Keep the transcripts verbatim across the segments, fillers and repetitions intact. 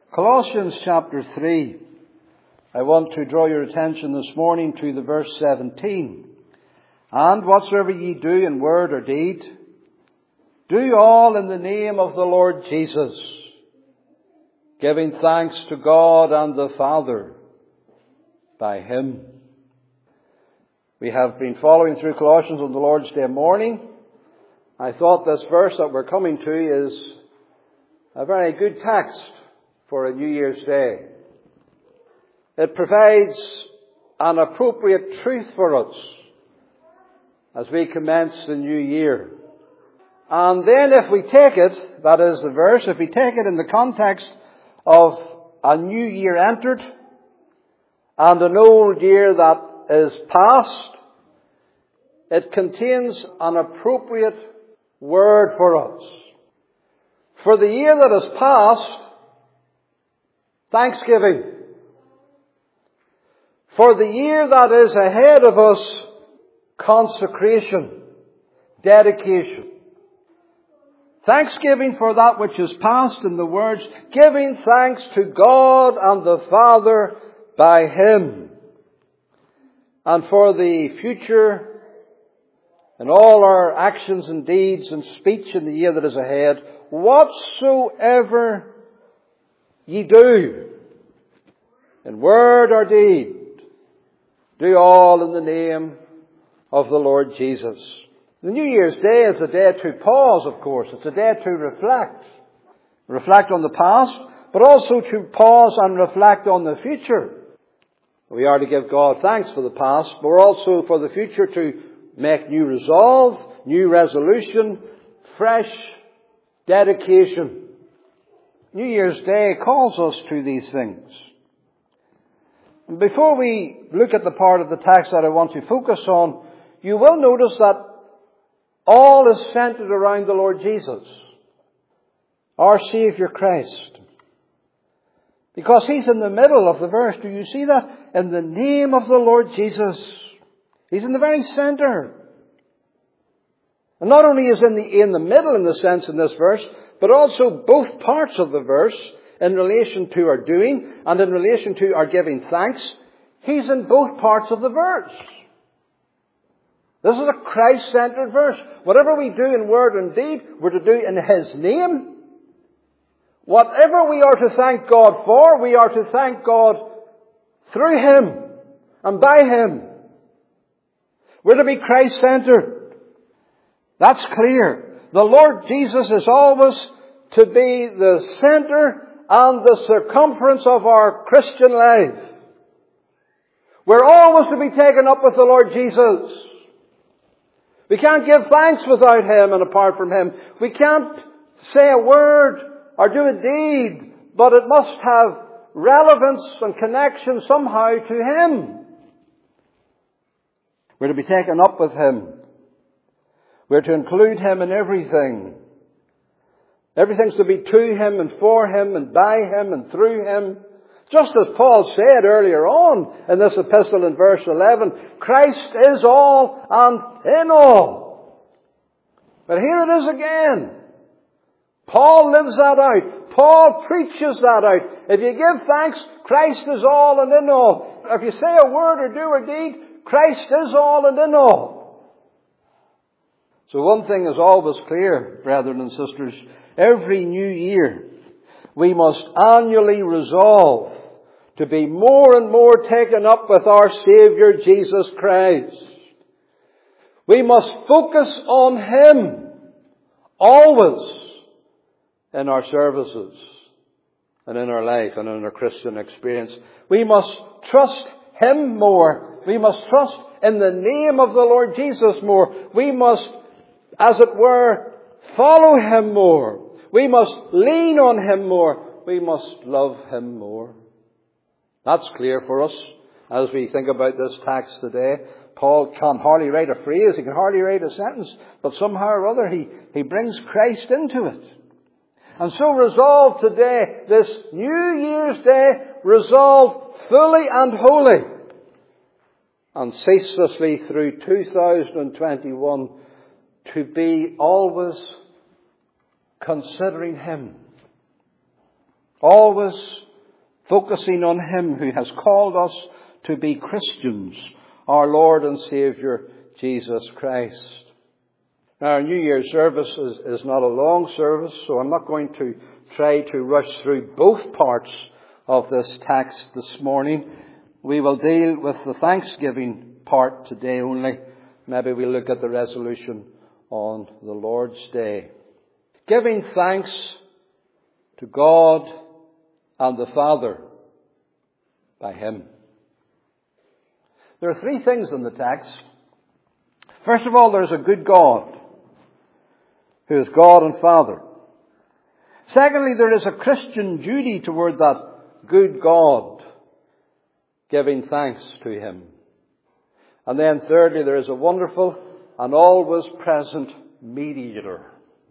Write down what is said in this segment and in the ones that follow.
Colossians chapter three. I want to draw your attention this morning to the verse seventeen. And whatsoever ye do in word or deed, do all in the name of the Lord Jesus, giving thanks to God and the Father by Him. We have been following through Colossians on the Lord's Day morning. I thought this verse that we're coming to is a very good text for a New Year's Day. It provides an appropriate truth for us as we commence the new year. And then if we take it, that is the verse, if we take it in the context of a new year entered and an old year that is past, it contains an appropriate word for us. For the year that is past, thanksgiving. For the year that is ahead of us, consecration, dedication. Thanksgiving for that which is past, in the words, giving thanks to God and the Father by Him. And for the future, and all our actions and deeds and speech in the year that is ahead, whatsoever ye do, in word or deed, do all in the name of the Lord Jesus. The New Year's Day is a day to pause, of course. It's a day to reflect. Reflect on the past, but also to pause and reflect on the future. We are to give God thanks for the past, but we're also for the future to make new resolve, new resolution, fresh dedication. New Year's Day calls us to these things. And before we look at the part of the text that I want to focus on, you will notice that all is centered around the Lord Jesus, our Saviour Christ. Because He's in the middle of the verse. Do you see that? In the name of the Lord Jesus. He's in the very center. And not only is He in the, in the middle in the sense in this verse, but also both parts of the verse in relation to our doing and in relation to our giving thanks. He's in both parts of the verse. This is a Christ-centered verse. Whatever we do in word and deed, we're to do in His name. Whatever we are to thank God for, we are to thank God through Him and by Him. We're to be Christ-centered. That's clear. The Lord Jesus is always to be the center and the circumference of our Christian life. We're always to be taken up with the Lord Jesus. We can't give thanks without Him and apart from Him. We can't say a word or do a deed, but it must have relevance and connection somehow to Him. We're to be taken up with Him. We're to include Him in everything. Everything's to be to Him and for Him and by Him and through Him. Just as Paul said earlier on in this epistle in verse eleven, Christ is all and in all. But here it is again. Paul lives that out. Paul preaches that out. If you give thanks, Christ is all and in all. If you say a word or do a deed, Christ is all and in all. So one thing is always clear, brethren and sisters. Every new year, we must annually resolve to be more and more taken up with our Saviour Jesus Christ. We must focus on Him always in our services and in our life and in our Christian experience. We must trust Him more. We must trust in the name of the Lord Jesus more. We must, as it were, follow Him more. We must lean on Him more. We must love Him more. That's clear for us as we think about this text today. Paul can hardly write a phrase. He can hardly write a sentence. But somehow or other he, he brings Christ into it. And so resolve today, this New Year's Day, resolve fully and wholly and ceaselessly through two thousand twenty-one to be always considering Him. Always focusing on Him who has called us to be Christians, our Lord and Saviour, Jesus Christ. Now, our New Year's service is, is not a long service, so I'm not going to try to rush through both parts of this text this morning. We will deal with the Thanksgiving part today only. Maybe we'll look at the resolution on the Lord's Day. Giving thanks to God and the Father by Him. There are three things in the text. First of all, there's a good God, who is God and Father. Secondly, there is a Christian duty toward that good God, giving thanks to Him. And then thirdly, there is a wonderful and always present mediator,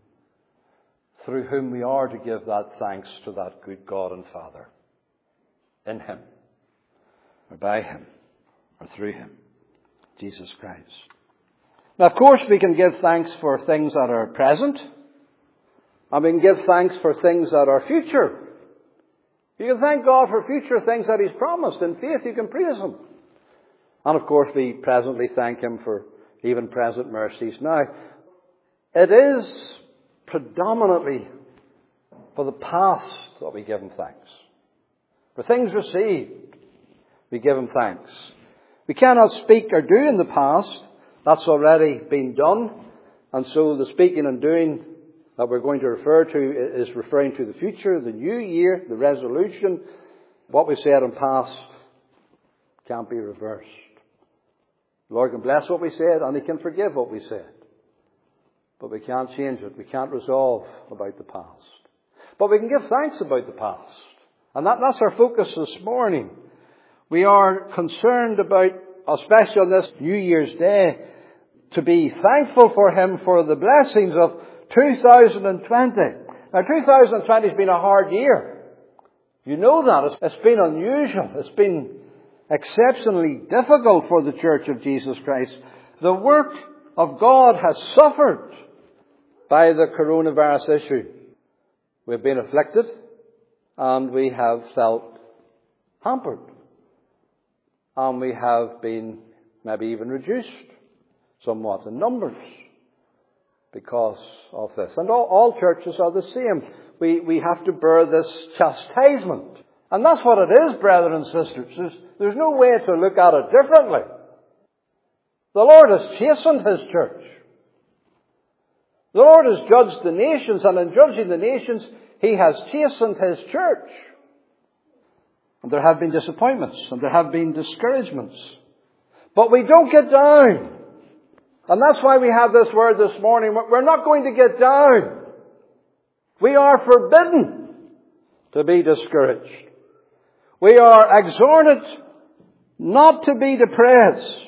through whom we are to give that thanks to that good God and Father. In Him, or by Him, or through Him, Jesus Christ. Now, of course, we can give thanks for things that are present, and we can give thanks for things that are future. You can thank God for future things that He's promised. In faith, you can praise Him. And of course, we presently thank Him for even present mercies. Now, it is predominantly for the past that we give Him thanks. For things received, we give Him thanks. We cannot speak or do in the past. That's already been done. And so the speaking and doing that we're going to refer to is referring to the future, the new year, the resolution. What we said in past can't be reversed. The Lord can bless what we said and He can forgive what we said. But we can't change it. We can't resolve about the past. But we can give thanks about the past. And that, that's our focus this morning. We are concerned about, especially on this New Year's Day, to be thankful for Him for the blessings of two thousand twenty. Now, two thousand twenty has been a hard year. You know that. It's, it's been unusual. It's been exceptionally difficult for the Church of Jesus Christ. The work of God has suffered by the coronavirus issue. We've been afflicted and we have felt hampered. And we have been maybe even reduced somewhat in numbers because of this. And all, all churches are the same. We, we have to bear this chastisement. And that's what it is, brethren and sisters. There's, there's no way to look at it differently. The Lord has chastened His church. The Lord has judged the nations, and in judging the nations, He has chastened His church. And there have been disappointments, and there have been discouragements. But we don't get down. And that's why we have this word this morning. We're not going to get down. We are forbidden to be discouraged. We are exhorted not to be depressed.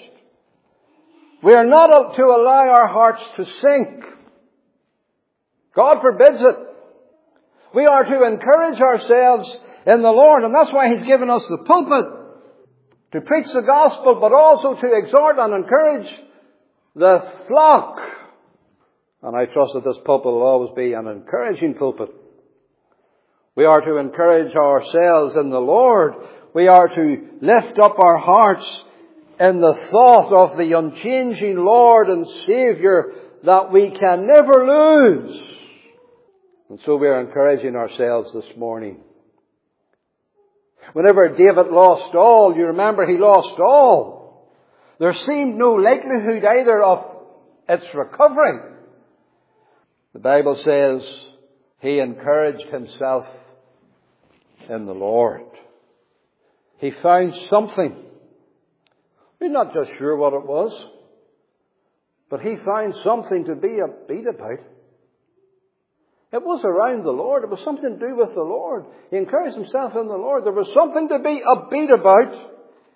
We are not to allow our hearts to sink. God forbids it. We are to encourage ourselves in the Lord, and that's why He's given us the pulpit to preach the gospel, but also to exhort and encourage the flock. And I trust that this pulpit will always be an encouraging pulpit. We are to encourage ourselves in the Lord. We are to lift up our hearts in the thought of the unchanging Lord and Saviour that we can never lose. And so we are encouraging ourselves this morning. Whenever David lost all, you remember he lost all. There seemed no likelihood either of its recovering. The Bible says he encouraged himself in the Lord. He found something. We're not just sure what it was, but he found something to be upbeat about. It was around the Lord. It was something to do with the Lord. He encouraged himself in the Lord. There was something to be upbeat about.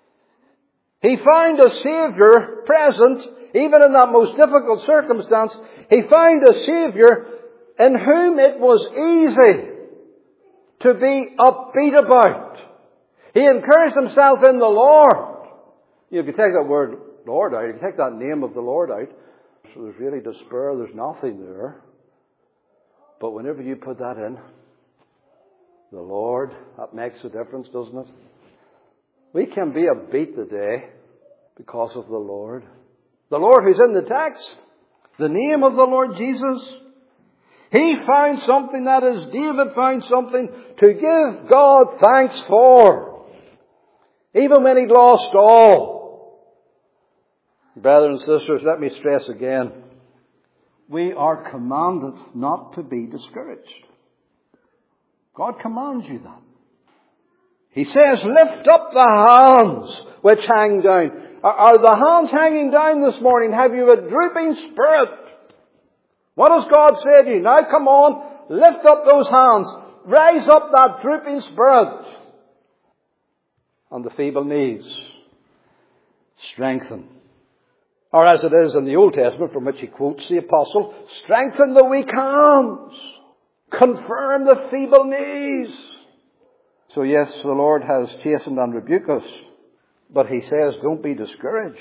He found a Saviour present, even in that most difficult circumstance. He found a Saviour in whom it was easy to be upbeat about. He encouraged himself in the Lord. You know, if you take that word Lord out, if you take that name of the Lord out, so there's really despair, there's nothing there. But whenever you put that in, The Lord, that makes a difference, doesn't it? We can be upbeat today because of the Lord. The Lord who's in the text, the name of the Lord Jesus. He found something, that is, David found something to give God thanks for. Even when he'd lost all. Brothers and sisters, let me stress again. We are commanded not to be discouraged. God commands you that. He says, lift up the hands which hang down. Are, are the hands hanging down this morning? Have you a drooping spirit? What has God said to you? Now come on, lift up those hands. Raise up that drooping spirit. And the feeble knees. Strengthen. Or as it is in the Old Testament, from which he quotes the apostle, strengthen the weak hands. Confirm the feeble knees. So yes, the Lord has chastened and rebuked us. But he says, don't be discouraged.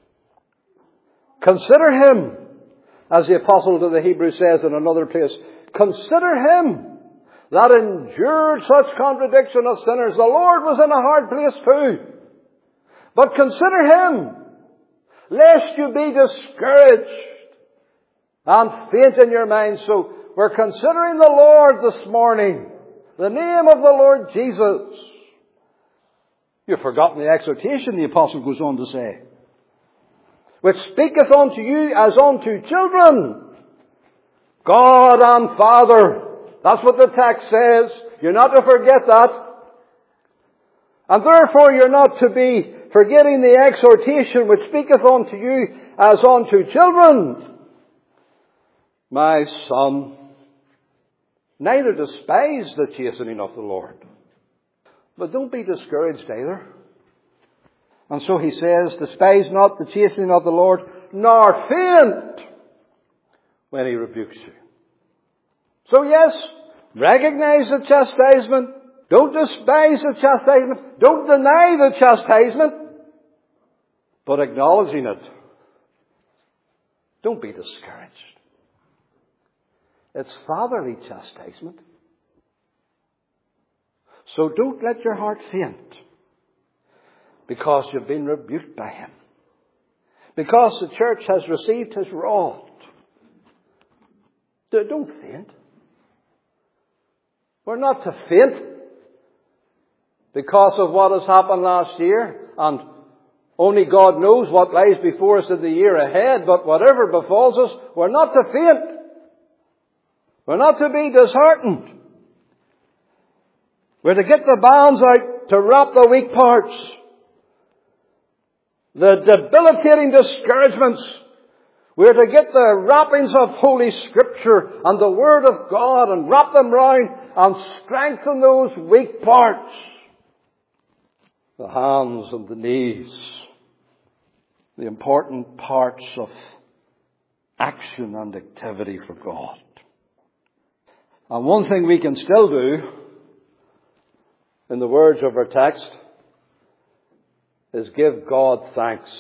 Consider him, as the apostle to the Hebrews says in another place, consider him that endured such contradiction of sinners. The Lord was in a hard place too. But consider him, lest you be discouraged and faint in your mind. So we're considering the Lord this morning. The name of the Lord Jesus. You've forgotten the exhortation, the apostle goes on to say. Which speaketh unto you as unto children. God and Father. That's what the text says. You're not to forget that. And therefore you're not to be forgetting the exhortation which speaketh unto you as unto children. My son, neither despise the chastening of the Lord. But don't be discouraged either. And so he says, despise not the chastening of the Lord, nor faint when he rebukes you. So yes, recognize the chastisement. Don't despise the chastisement. Don't deny the chastisement. But acknowledging it. Don't be discouraged. It's fatherly chastisement. So don't let your heart faint. Because you've been rebuked by him. Because the church has received his rod. Don't faint. We're not to faint because of what has happened last year. And only God knows what lies before us in the year ahead. But whatever befalls us, we're not to faint. We're not to be disheartened. We're to get the bands out to wrap the weak parts. The debilitating discouragements. We're to get the wrappings of Holy Scripture and the Word of God and wrap them round and strengthen those weak parts. The hands and the knees. The important parts of action and activity for God. And one thing we can still do, in the words of our text, is give God thanks.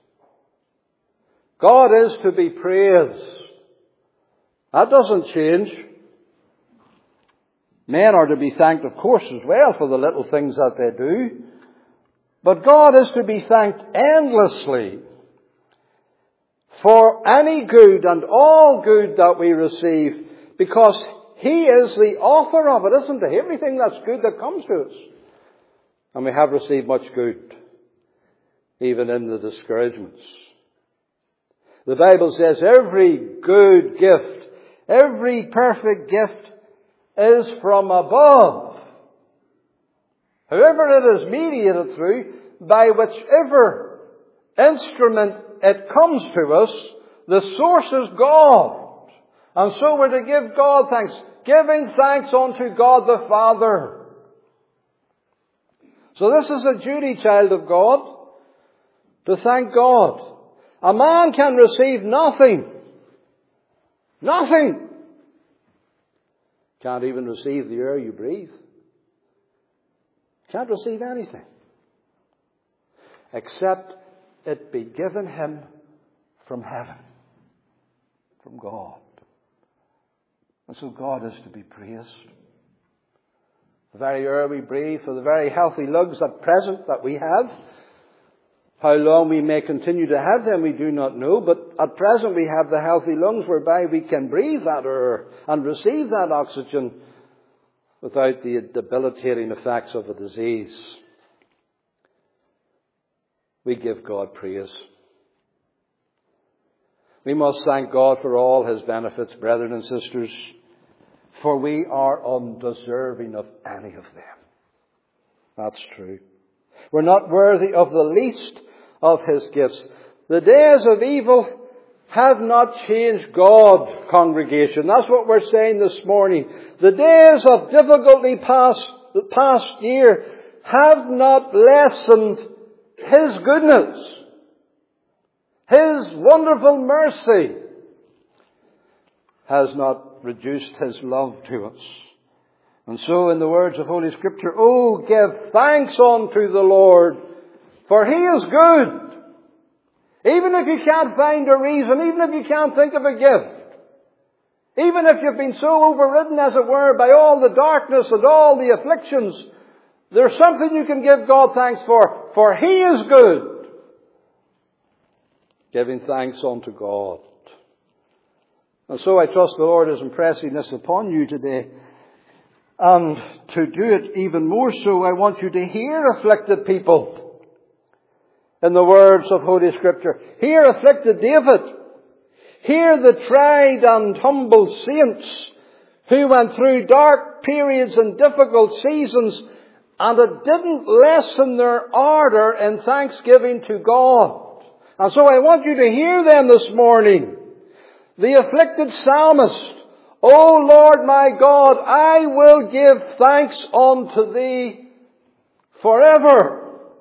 God is to be praised. That doesn't change. Men are to be thanked, of course, as well for the little things that they do. But God is to be thanked endlessly for any good and all good that we receive, because he is the author of it, isn't he? Everything that's good that comes to us. And we have received much good, even in the discouragements. The Bible says every good gift, every perfect gift is from above. Whoever it is mediated through, by whichever instrument it comes to us, the source is God. And so we're to give God thanks, giving thanks unto God the Father. So this is a duty, child of God, to thank God. A man can receive nothing. Nothing. Can't even receive the air you breathe. Can't receive anything. Except it be given him from heaven. From God. And so God is to be praised. the very air we breathe, for the very healthy lungs at present that we have. How long we may continue to have them, we do not know, but at present we have the healthy lungs whereby we can breathe that air and receive that oxygen without the debilitating effects of a disease. We give God praise. We must thank God for all His benefits, brethren and sisters, for we are undeserving of any of them. That's true. We're not worthy of the least of His gifts. The days of evil have not changed God, congregation. That's what we're saying this morning. The days of difficulty past the past year have not lessened His goodness, His wonderful mercy has not reduced His love to us. And so in the words of Holy Scripture, oh, give thanks unto the Lord, for He is good. Even if you can't find a reason, even if you can't think of a gift, even if you've been so overridden, as it were, by all the darkness and all the afflictions, there's something you can give God thanks for, for He is good. Giving thanks unto God. And so I trust the Lord is impressing this upon you today. And to do it even more so, I want you to hear afflicted people. In the words of Holy Scripture, hear afflicted David. Hear the tried and humble saints who went through dark periods and difficult seasons, and it didn't lessen their ardour in thanksgiving to God. And so I want you to hear them this morning. The afflicted psalmist, O Lord my God, I will give thanks unto Thee forever.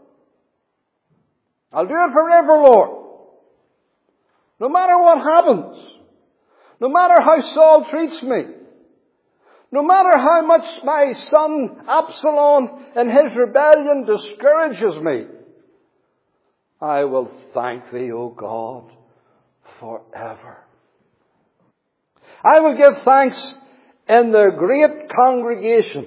I'll do it forever, Lord. No matter what happens. No matter how Saul treats me. No matter how much my son Absalom in his rebellion discourages me. I will thank Thee, O God, forever. I will give thanks in the great congregation.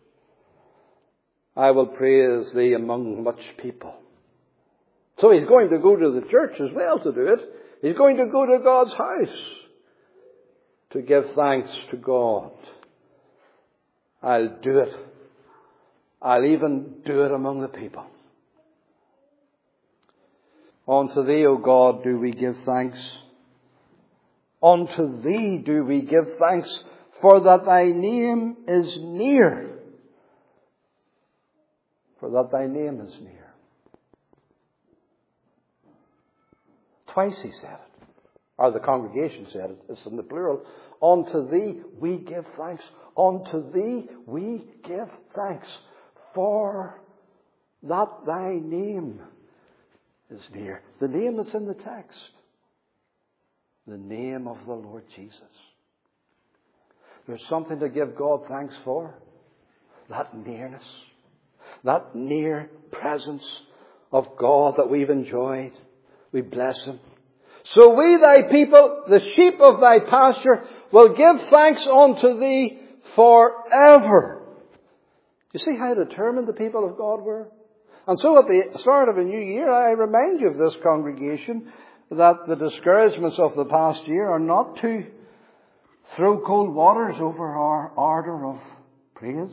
I will praise Thee among much people. So he's going to go to the church as well to do it. He's going to go to God's house to give thanks to God. I'll do it. I'll even do it among the people. Unto Thee, O God, do we give thanks. Unto Thee do we give thanks, for that Thy name is near. For that Thy name is near. Twice he said it. Or the congregation said it. It's in the plural. Unto Thee we give thanks. Unto Thee we give thanks. For that Thy name is near. The name that's in the text. The name of the Lord Jesus. There's something to give God thanks for. That nearness. That near presence of God that we've enjoyed. We bless Him. So we, Thy people, the sheep of Thy pasture, will give thanks unto Thee forever. You see how determined the people of God were? And so at the start of a new year, I remind you of this congregation that the discouragements of the past year are not to throw cold waters over our ardour of praise.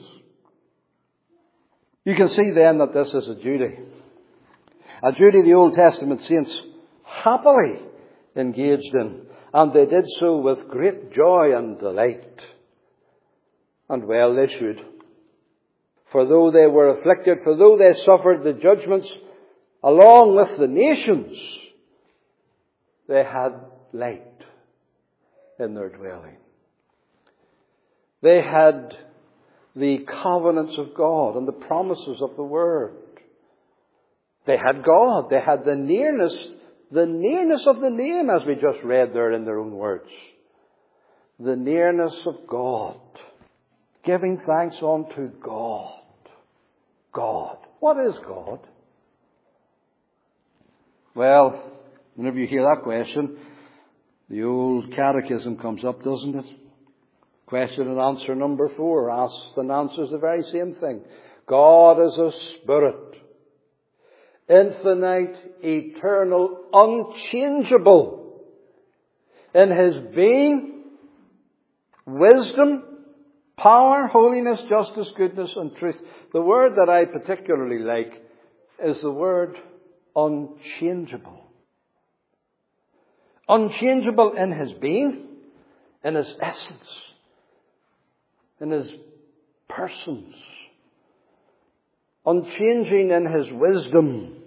You can see then that this is a duty. A duty the Old Testament saints happily engaged in. And they did so with great joy and delight. And well they should. For though they were afflicted, for though they suffered the judgments along with the nations, they had light in their dwelling. They had the covenants of God and the promises of the Word. They had God. They had the nearness, the nearness of the name, as we just read there in their own words. The nearness of God. Giving thanks unto God. God. What is God? Well, whenever you hear that question, the old catechism comes up, doesn't it? Question and answer number four. Asked and answers the very same thing. God is a spirit. Infinite, eternal, unchangeable in His being, wisdom, power, holiness, justice, goodness, and truth. The word that I particularly like is the word unchangeable. Unchangeable in His being, in His essence, in His persons. Unchanging in His wisdom.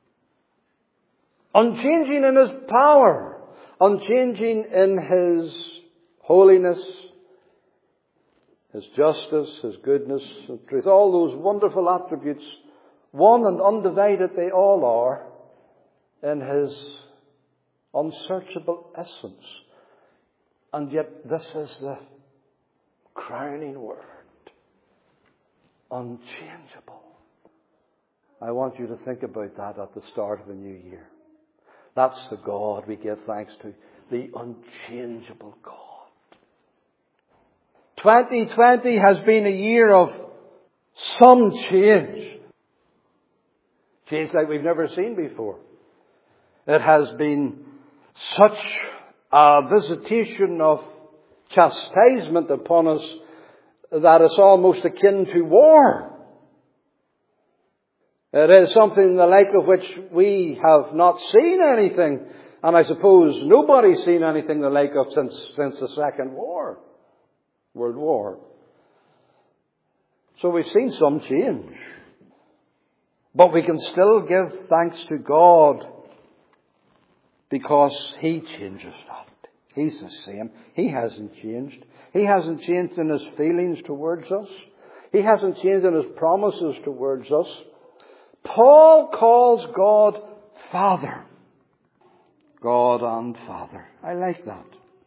Unchanging in His power. Unchanging in His holiness, His justice, His goodness and truth. All those wonderful attributes, one and undivided they all are, in His unsearchable essence. And yet this is the crowning word. Unchangeable. I want you to think about that at the start of a new year. That's the God we give thanks to. The unchangeable God. twenty twenty has been a year of some change. Change like we've never seen before. It has been such a visitation of chastisement upon us that it's almost akin to war. It is something the like of which we have not seen anything, and I suppose nobody's seen anything the like of since, since the Second War, World War. So we've seen some change. But we can still give thanks to God because He changes not. He's the same. He hasn't changed. He hasn't changed in His feelings towards us. He hasn't changed in His promises towards us. Paul calls God Father. God and Father. I like that.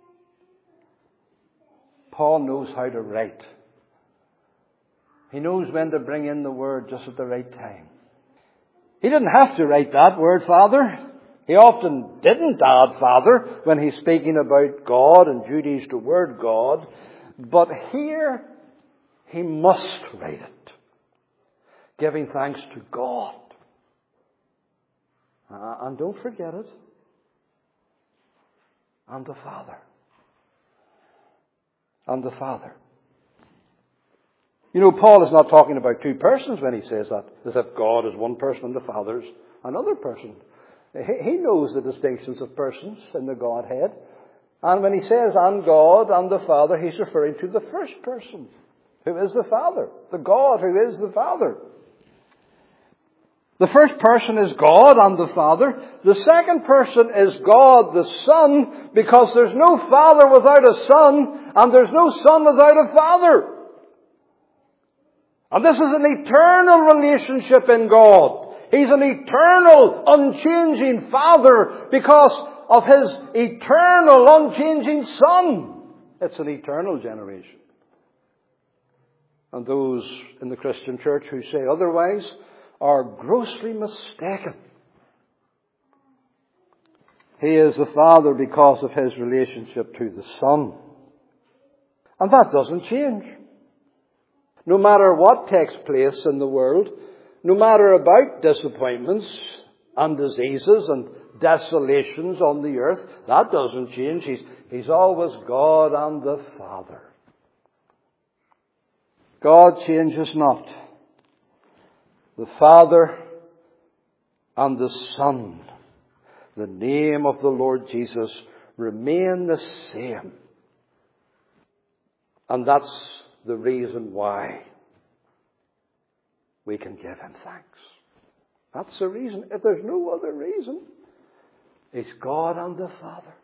Paul knows how to write. He knows when to bring in the word just at the right time. He didn't have to write that word Father. He often didn't add Father when he's speaking about God and duties toward God. But here he must write it, giving thanks to God. Uh, and don't forget it. And the Father. And the Father. You know, Paul is not talking about two persons when he says that, as if God is one person and the Father is another person. He knows the distinctions of persons in the Godhead. And when he says, and God and the Father, he's referring to the first person, who is the Father. The God who is the Father. The first person is God and the Father. The second person is God the Son, because there's no Father without a Son, and there's no Son without a Father. And this is an eternal relationship in God. He's an eternal, unchanging Father because of His eternal, unchanging Son. It's an eternal generation. And those in the Christian church who say otherwise are grossly mistaken. He is the Father because of His relationship to the Son. And that doesn't change. No matter what takes place in the world, no matter about disappointments and diseases and desolations on the earth, that doesn't change. He's, he's always God and the Father. God changes not. The Father and the Son, the name of the Lord Jesus, remain the same. And that's the reason why we can give Him thanks. That's the reason. If there's no other reason, it's God and the Father.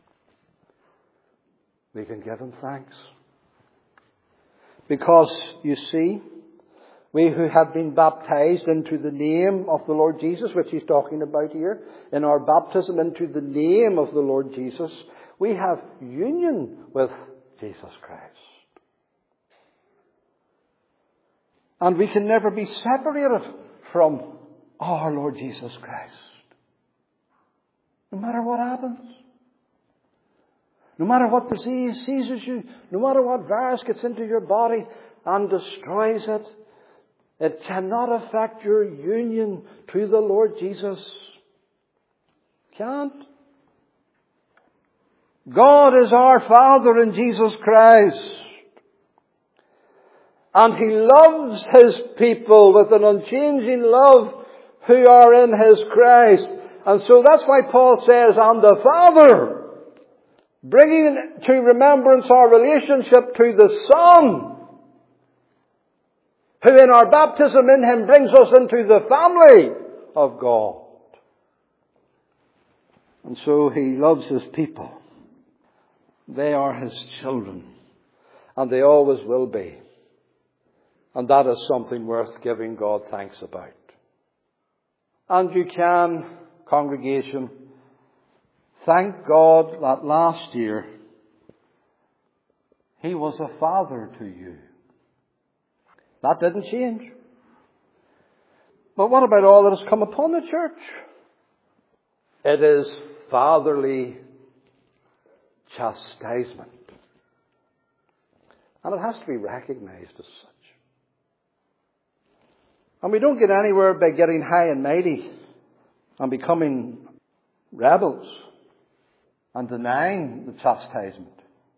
We can give Him thanks. Because, you see, we who have been baptized into the name of the Lord Jesus, which He's talking about here, in our baptism into the name of the Lord Jesus, we have union with Jesus Christ. And we can never be separated from our Lord Jesus Christ. No matter what happens. No matter what disease seizes you, no matter what virus gets into your body and destroys it, it cannot affect your union to the Lord Jesus. Can't. God is our Father in Jesus Christ. And He loves His people with an unchanging love who are in His Christ. And so that's why Paul says, and the Father, bringing to remembrance our relationship to the Son, who in our baptism in Him brings us into the family of God. And so He loves His people. They are His children. And they always will be. And that is something worth giving God thanks about. And you can, congregation, thank God that last year He was a father to you. That didn't change. But what about all that has come upon the church? It is fatherly chastisement. And it has to be recognized as such. And we don't get anywhere by getting high and mighty and becoming rebels and denying the chastisement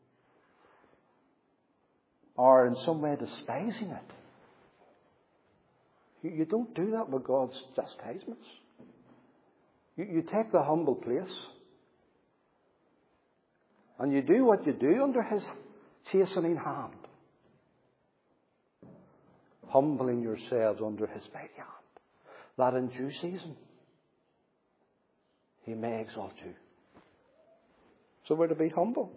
or in some way despising it. You, you don't do that with God's chastisements. You, you take the humble place and you do what you do under His chastening hand. Humbling yourselves under His mighty hand, that in due season He may exalt you. So we're to be humble.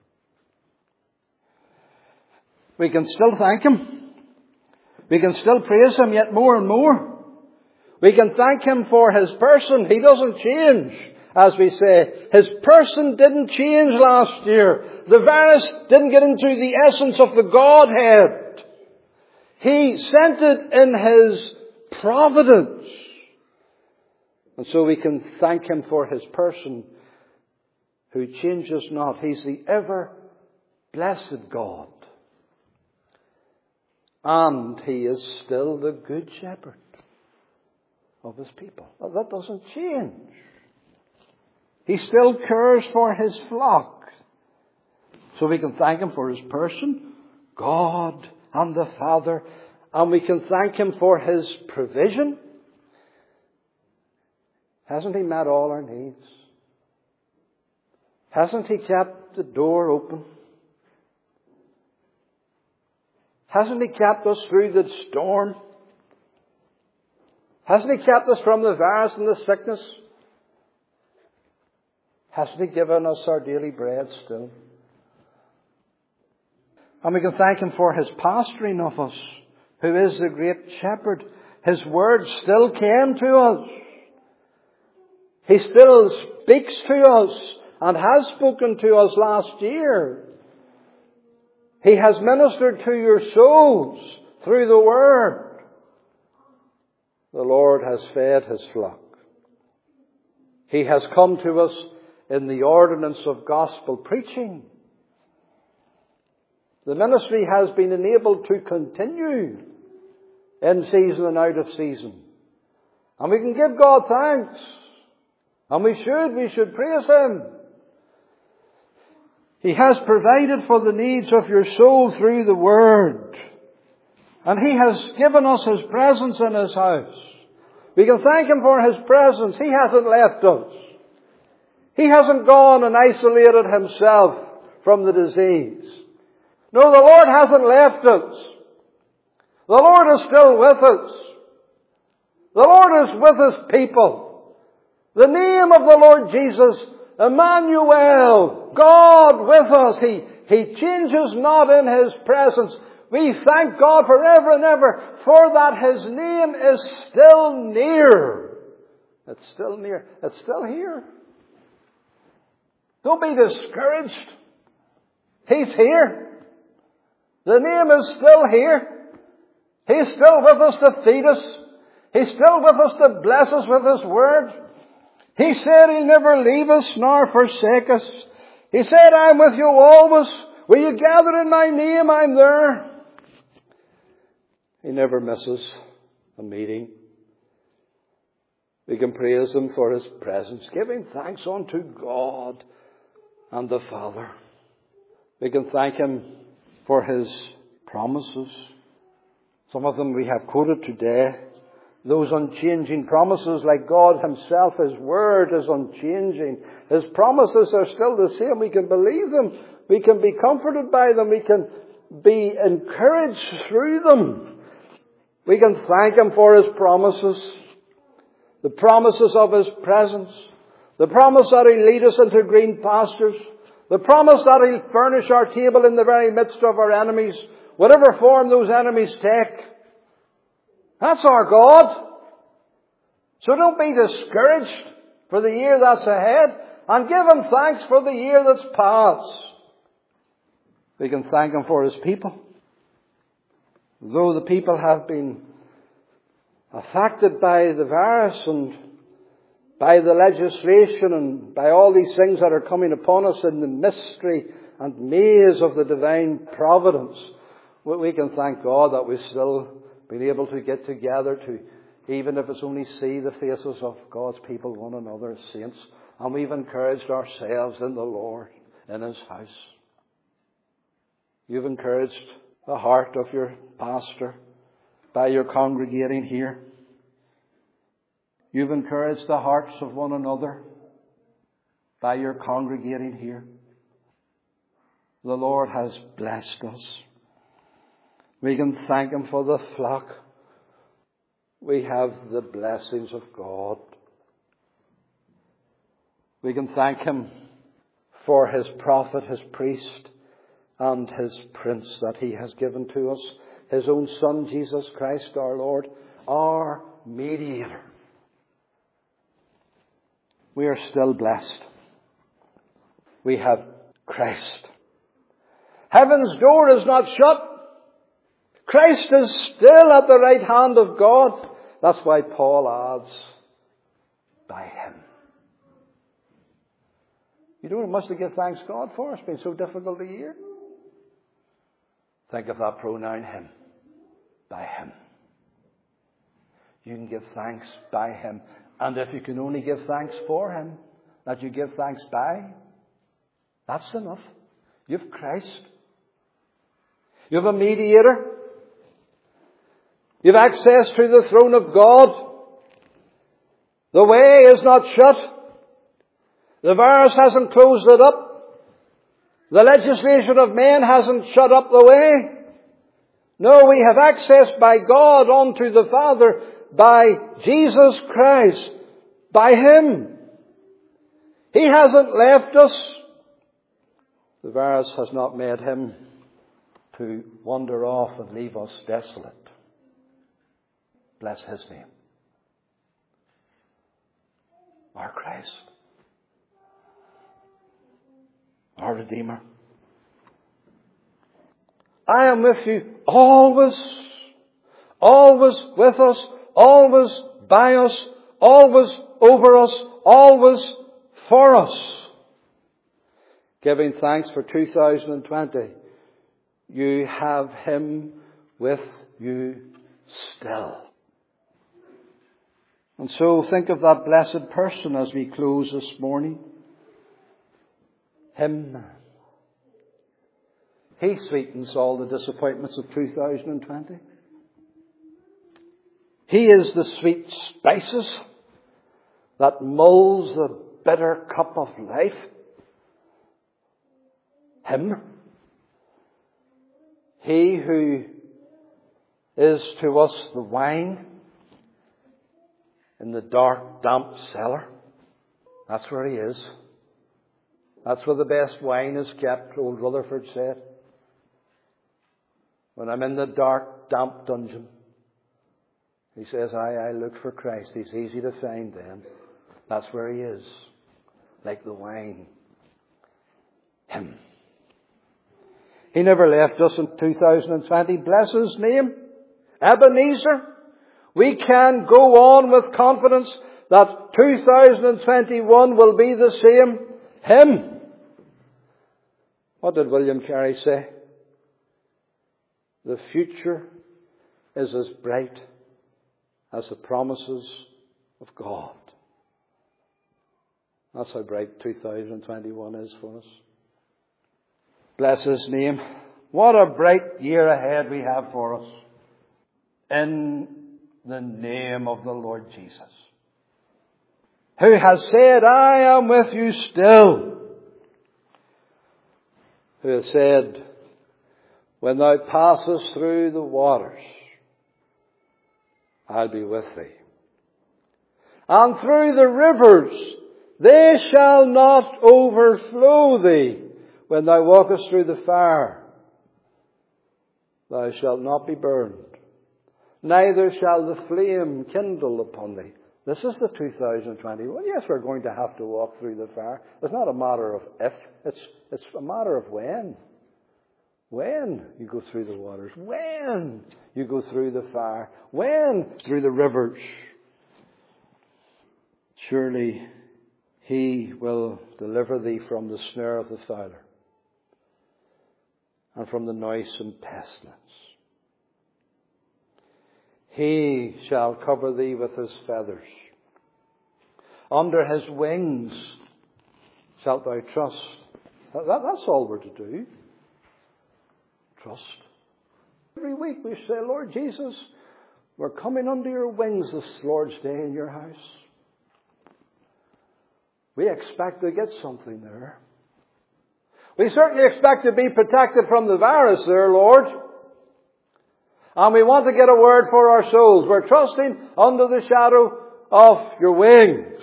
We can still thank Him. We can still praise Him yet more and more. We can thank Him for His person. He doesn't change, as we say. His person didn't change last year. The virus didn't get into the essence of the Godhead. He sent it in His providence. And so we can thank Him for His person who changes not. He's the ever blessed God. And He is still the good shepherd of His people. That doesn't change. He still cares for His flock. So we can thank Him for His person, God and the Father, and we can thank Him for His provision. Hasn't He met all our needs? Hasn't He kept the door open? Hasn't He kept us through the storm? Hasn't He kept us from the virus and the sickness? Hasn't He given us our daily bread still? And we can thank Him for His pastoring of us, who is the great shepherd. His word still came to us. He still speaks to us and has spoken to us last year. He has ministered to your souls through the word. The Lord has fed His flock. He has come to us in the ordinance of gospel preaching. The ministry has been enabled to continue in season and out of season. And we can give God thanks. And we should, we should praise Him. He has provided for the needs of your soul through the Word. And He has given us His presence in His house. We can thank Him for His presence. He hasn't left us. He hasn't gone and isolated Himself from the disease. No, the Lord hasn't left us. The Lord is still with us. The Lord is with His people. The name of the Lord Jesus, Emmanuel, God with us. He, He changes not in His presence. We thank God forever and ever for that His name is still near. It's still near. It's still here. Don't be discouraged. He's here. The name is still here. He's still with us to feed us. He's still with us to bless us with His word. He said He'll never leave us nor forsake us. He said, I'm with you always. Will you gather in my name? I'm there. He never misses a meeting. We can praise Him for His presence, giving thanks unto God and the Father. We can thank Him for His promises. Some of them we have quoted today. Those unchanging promises, like God Himself, His Word is unchanging. His promises are still the same. We can believe them. We can be comforted by them. We can be encouraged through them. We can thank Him for His promises. The promises of His presence. The promise that He'll lead us into green pastures. The promise that He'll furnish our table in the very midst of our enemies, whatever form those enemies take. That's our God. So don't be discouraged for the year that's ahead, and give Him thanks for the year that's past. We can thank Him for His people. Though the people have been affected by the virus and by the legislation and by all these things that are coming upon us in the mystery and maze of the divine providence, we can thank God that we've still been able to get together to, even if it's only see the faces of God's people, one another as saints. And we've encouraged ourselves in the Lord, in His house. You've encouraged the heart of your pastor by your congregating here. You've encouraged the hearts of one another by your congregating here. The Lord has blessed us. We can thank Him for the flock. We have the blessings of God. We can thank Him for His prophet, His priest, and His prince that He has given to us. His own Son, Jesus Christ our Lord, our mediator. We are still blessed. We have Christ. Heaven's door is not shut. Christ is still at the right hand of God. That's why Paul adds, by Him. You don't have much to give thanks God for. It's been so difficult a year. Think of that pronoun, Him. By Him. You can give thanks by Him. And if you can only give thanks for Him, that you give thanks by, that's enough. You have Christ. You have a mediator. You have access to the throne of God. The way is not shut. The virus hasn't closed it up. The legislation of men hasn't shut up the way. No, we have access by God unto the Father, by Jesus Christ, by Him. He hasn't left us. The virus has not made Him to wander off and leave us desolate. Bless His name. Our Christ. Our Redeemer. I am with you always, always with us, always by us, always over us, always for us. Giving thanks for two thousand twenty. You have Him with you still. And so think of that blessed person as we close this morning. Him. He sweetens all the disappointments of two thousand twenty. He is the sweet spices that mulls the bitter cup of life. Him. He who is to us the wine in the dark, damp cellar. That's where He is. That's where the best wine is kept, old Rutherford said. When I'm in the dark, damp dungeon, he says, I, I look for Christ. He's easy to find then. That's where He is. Like the wine. Him. He never left us in two thousand twenty. Bless His name. Ebenezer. We can go on with confidence that two thousand twenty-one will be the same. Him. What did William Carey say? The future is as bright as the promises of God. That's how bright two thousand twenty-one is for us. Bless His name. What a bright year ahead we have for us. In the name of the Lord Jesus, who has said, I am with you still. Who has said, when thou passest through the waters, I'll be with thee. And through the rivers, they shall not overflow thee. When thou walkest through the fire, thou shalt not be burned, neither shall the flame kindle upon thee. This is the two thousand twenty-one. Yes, we're going to have to walk through the fire. It's not a matter of if, it's, it's a matter of when. When you go through the waters, when you go through the fire, when through the rivers. Surely He will deliver thee from the snare of the fowler and from the noisome pestilence. He shall cover thee with His feathers. Under His wings shalt thou trust. That, that's all we're to do. Trust. Every week we say, Lord Jesus, we're coming under your wings this Lord's Day in your house. We expect to get something there. We certainly expect to be protected from the virus there, Lord. And we want to get a word for our souls. We're trusting under the shadow of your wings.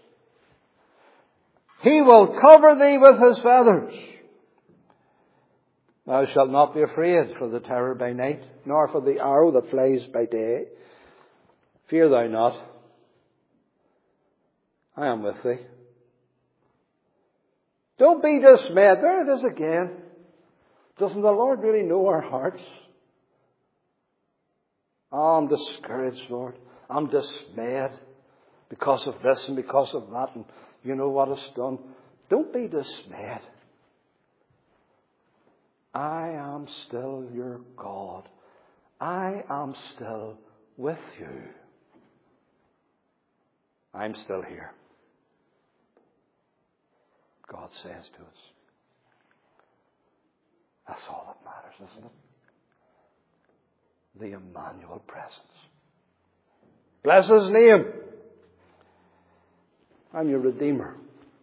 He will cover thee with His feathers. Thou shalt not be afraid for the terror by night, nor for the arrow that flies by day. Fear thou not. I am with thee. Don't be dismayed. There it is again. Doesn't the Lord really know our hearts? Oh, I'm discouraged, Lord. I'm dismayed because of this and because of that, and you know what it's done. Don't be dismayed. I am still your God. I am still with you. I'm still here. God says to us. That's all that matters, isn't it? The Emmanuel presence. Bless His name. I'm your Redeemer.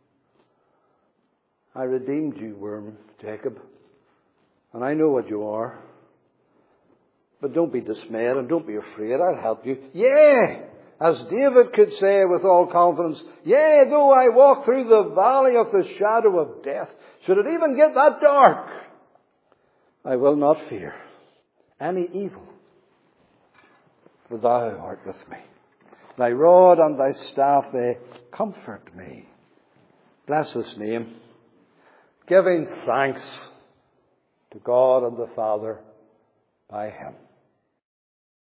I redeemed you, worm, Jacob. And I know what you are. But don't be dismayed and don't be afraid. I'll help you. Yea, as David could say with all confidence, yea, though I walk through the valley of the shadow of death, should it even get that dark, I will not fear any evil, for thou art with me. Thy rod and thy staff, they comfort me. Bless His name. Giving thanks to God and the Father by Him.